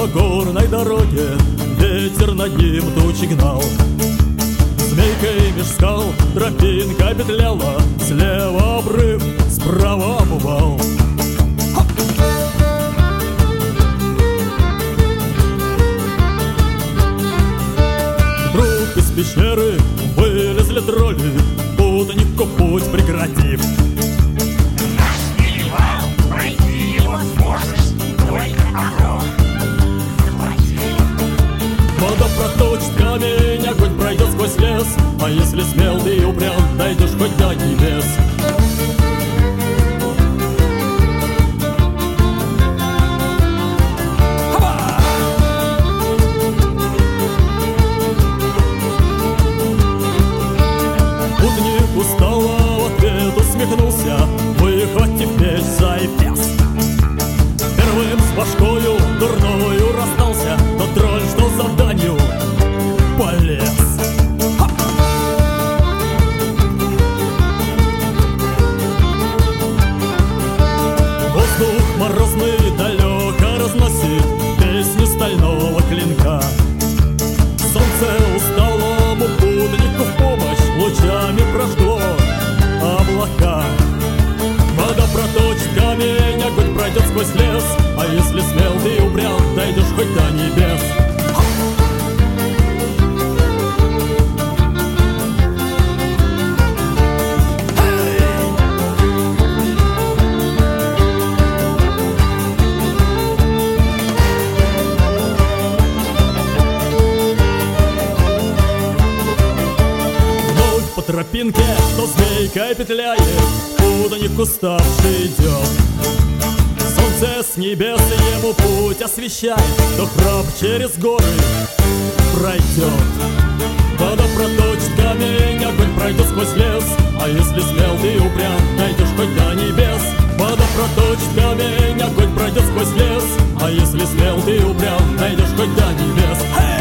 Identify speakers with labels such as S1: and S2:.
S1: По горной дороге ветер над ним тучи гнал. Змейкой меж скал тропинка петляла, слева обрыв, справа обвал. Вдруг из пещеры вылезли тролли, путанику путь прекратив.
S2: Наш перевал, пройти его сможешь, только огонь заплати.
S1: Вода проточит камень, огонь пройдет сквозь лес, а если смел ты и упрям, дойдешь хоть до небес. Путник устало в ответ усмехнулся, выхватив меч за эфес. Первым с башкою дурною расстался тот тролль, что заданию полез. Воздух морозный далеко разносит песню стального клинка. Солнце усталому путнику в помощь лучами прожгло облака. Вода проточит камень, огонь пройдет сквозь лес, а если смел ты и упрям, дойдешь хоть до небес. Вновь по тропинке, что змейкой петляет, путаник уставший идет. Солнце с небес ему путь освещает, кто храбр через горы пройдет. Вода проточит камень, огонь пройдет сквозь лес, а если смел ты и упрям, дойдешь хоть до небес. Вода проточит камень, огонь пройдет сквозь лес, а если смел ты и упрям, дойдешь хоть до небес.